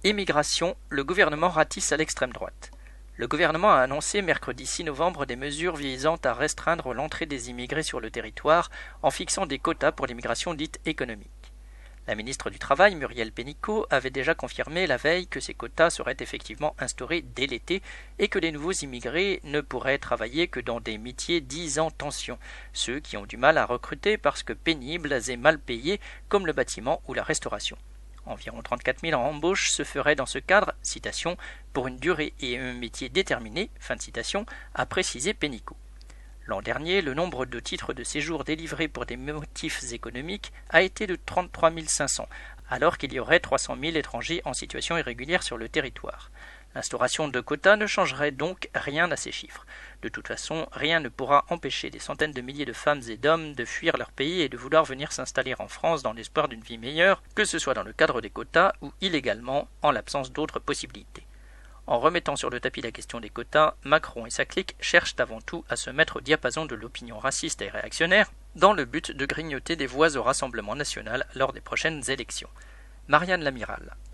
Émigration, le gouvernement ratisse à l'extrême droite. Le gouvernement a annoncé mercredi 6 novembre des mesures visant à restreindre l'entrée des immigrés sur le territoire en fixant des quotas pour l'immigration dite économique. La ministre du Travail, Muriel Pénicaud, avait déjà confirmé la veille que ces quotas seraient effectivement instaurés dès l'été et que les nouveaux immigrés ne pourraient travailler que dans des métiers dits en tension, ceux qui ont du mal à recruter parce que pénibles et mal payés comme le bâtiment ou la restauration. Environ 34 000 embauches se feraient dans ce cadre, citation, pour une durée et un métier déterminé, fin de citation, a précisé Pénicaud. L'an dernier, le nombre de titres de séjour délivrés pour des motifs économiques a été de 33 500, alors qu'il y aurait 300 000 étrangers en situation irrégulière sur le territoire. L'instauration de quotas ne changerait donc rien à ces chiffres. De toute façon, rien ne pourra empêcher des centaines de milliers de femmes et d'hommes de fuir leur pays et de vouloir venir s'installer en France dans l'espoir d'une vie meilleure, que ce soit dans le cadre des quotas ou illégalement, en l'absence d'autres possibilités. En remettant sur le tapis la question des quotas, Macron et sa clique cherchent avant tout à se mettre au diapason de l'opinion raciste et réactionnaire, dans le but de grignoter des voix au Rassemblement national lors des prochaines élections. Marianne Lamiral.